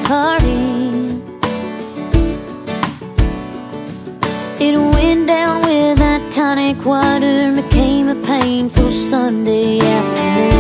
party. It went down with that tonic water, became a painful Sunday afternoon.